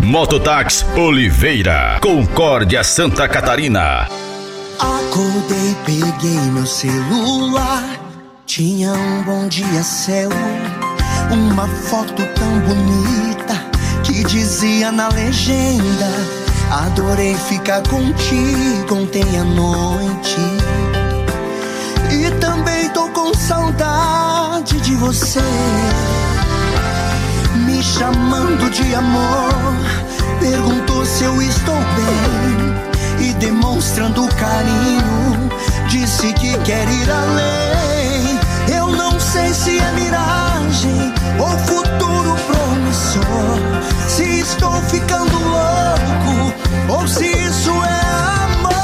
Mototáxi Oliveira, Concórdia, Santa Catarina. Acordei, peguei meu celular, tinha um bom dia céu, uma foto tão bonita que dizia na legenda: adorei ficar contigo ontem à noite. E também tô com saudade de você, me chamando de amor, perguntou se eu estou bem e demonstrando carinho, disse que quer ir além. Eu não sei se é miragem ou futuro promissor, se estou ficando louco ou se isso é amor.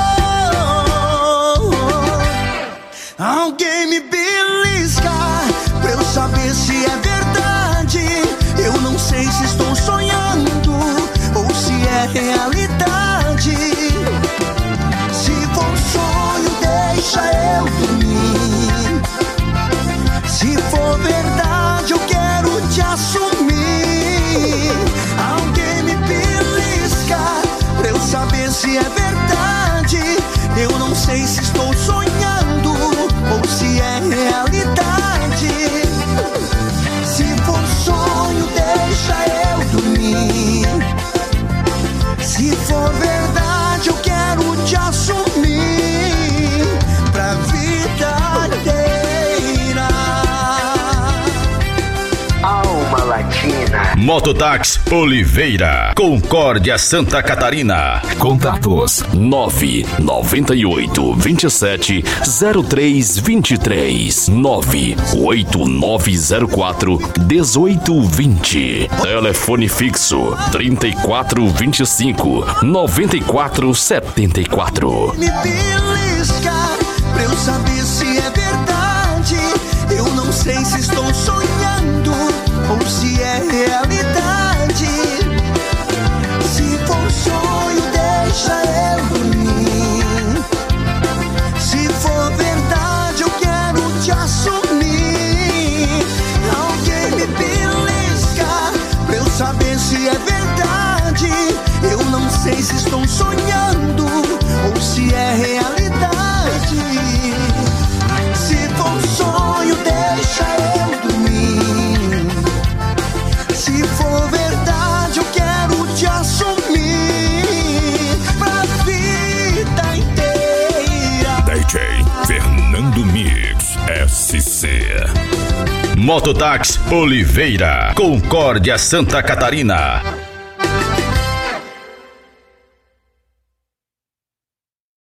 Alguém me belisca pra eu saber se é verdade. Eu não sei se estou sonhando ou se é realidade. Se for sonho, deixa eu dormir. Se for verdade, eu quero te assumir. Alguém me belisca pra eu saber se é verdade. Eu não sei se estou sonhando ou se é realidade. Se for sonho, deixa eu dormir. Se for verdade, eu quero te assumir pra vida inteira. Alma Latina. Mototáxi Oliveira, Concórdia, Santa Catarina. Contatos 998270323, 989041820. Telefone fixo 3425-9474. Me belisca pra eu saber se é verdade. Eu não sei se estou sonhando ou se é realidade. Se for sonho, deixa eu dormir. Se for verdade, eu quero te assumir. Alguém me belisca pra eu saber se é verdade. Eu não sei se estou sonhando ou se é realidade. Se for sonho, deixa eu dormir. Se for verdade, eu quero te assumir pra vida inteira. DJ Fernando Mix SC. Mototáxi Oliveira, Concórdia, Santa Catarina.